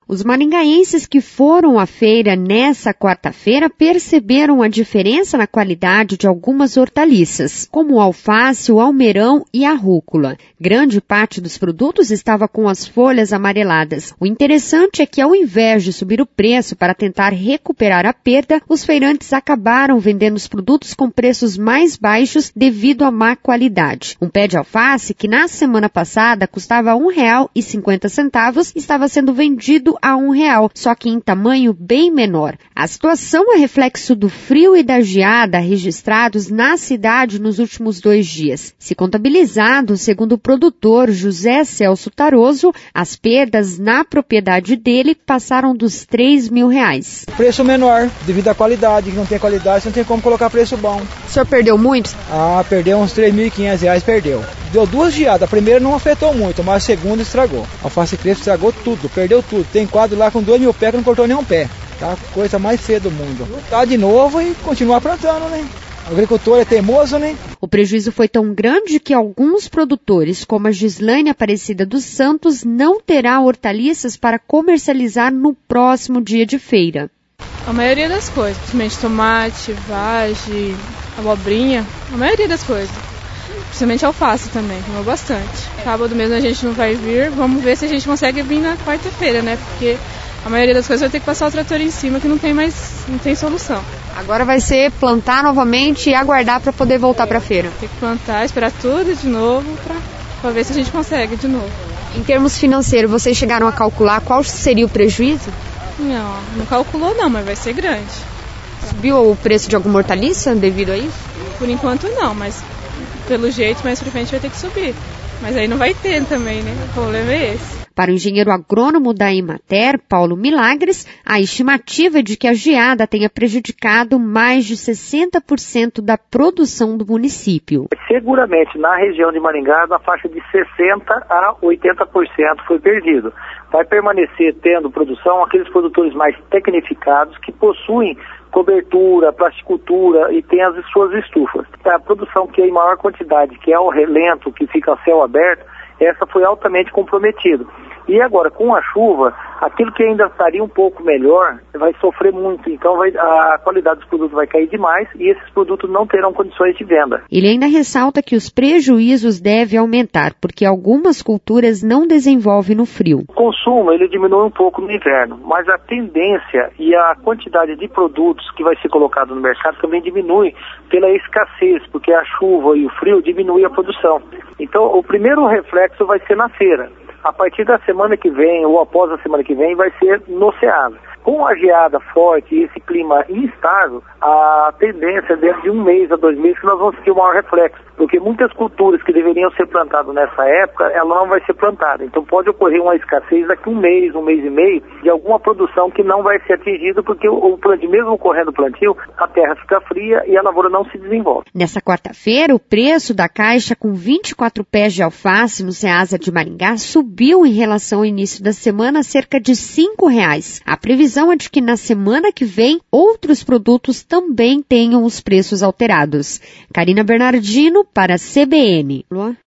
Os maringaenses que foram à feira nessa quarta-feira perceberam a diferença na qualidade de algumas hortaliças, como o alface, o almeirão e a rúcula. Grande parte dos produtos estava com as folhas amareladas. O interessante é que, ao invés de subir o preço para tentar recuperar a perda, os feirantes acabaram vendendo os produtos com preços mais baixos devido à má qualidade. Um pé de alface, que na semana passada custava R$ 1,50, estava sendo vendido a R$1, só que em tamanho bem menor. A situação é reflexo do frio e da geada registrados na cidade nos últimos 2 dias. Se contabilizado, segundo o produtor José Celso Taroso, as perdas na propriedade dele passaram dos R$3 mil. Preço menor, devido à qualidade, que não tem qualidade, não tem como colocar preço bom. O senhor perdeu muito? Perdeu uns R$3.500, perdeu. Deu 2 geadas, a primeira não afetou muito, mas a segunda estragou. A alface crespo estragou tudo, perdeu tudo. Tem quadro lá com 2.000 pés que não cortou nenhum pé. Tá a coisa mais feia do mundo. Tá de novo e continuar plantando, né? O agricultor é teimoso, né? O prejuízo foi tão grande que alguns produtores, como a Gislaine Aparecida dos Santos, não terá hortaliças para comercializar no próximo dia de feira. A maioria das coisas, principalmente tomate, vagem, abobrinha, a maioria das coisas. Principalmente alface também, comeu bastante. Sábado mesmo a gente não vai vir, vamos ver se a gente consegue vir na quarta-feira, né? Porque a maioria das coisas vai ter que passar o trator em cima, que não tem solução. Agora vai ser plantar novamente e aguardar para poder voltar para a feira. Tem que plantar, esperar tudo de novo para ver se a gente consegue de novo. Em termos financeiros, vocês chegaram a calcular qual seria o prejuízo? Não calculou não, mas vai ser grande. Subiu o preço de alguma hortaliça devido a isso? Por enquanto não, mas pelo jeito mais pra frente vai ter que subir. Mas aí não vai ter também, né? O problema é esse. Para o engenheiro agrônomo da Emater, Paulo Milagres, a estimativa é de que a geada tenha prejudicado mais de 60% da produção do município. Seguramente, na região de Maringá, na faixa de 60% a 80% foi perdido. Vai permanecer tendo produção aqueles produtores mais tecnificados que possuem cobertura, plasticultura e tem as suas estufas. A produção que é em maior quantidade, que é o relento, que fica a céu aberto, essa foi altamente comprometida. E agora, com a chuva, aquilo que ainda estaria um pouco melhor vai sofrer muito. Então, a qualidade dos produtos vai cair demais e esses produtos não terão condições de venda. Ele ainda ressalta que os prejuízos devem aumentar, porque algumas culturas não desenvolvem no frio. O consumo, ele diminui um pouco no inverno, mas a tendência e a quantidade de produtos que vai ser colocado no mercado também diminui pela escassez, porque a chuva e o frio diminuem a produção. Então, o primeiro reflexo vai ser na feira. A partir da semana que vem, ou após a semana que vem, vai ser no Ceasa. Com a geada forte e esse clima instável, a tendência é dentro de 1 mês a 2 meses que nós vamos ter um maior reflexo. Porque muitas culturas que deveriam ser plantadas nessa época, ela não vai ser plantada. Então pode ocorrer uma escassez daqui 1 mês, 1 mês e meio, de alguma produção que não vai ser atingida, porque o plantio, mesmo ocorrendo o plantio, a terra fica fria e a lavoura não se desenvolve. Nessa quarta-feira, o preço da caixa com 24 pés de alface no Ceasa de Maringá subiu em relação ao início da semana a cerca de R$ 5. A previsão é de que na semana que vem, outros produtos também tenham os preços alterados. Karina Bernardino para a CBN.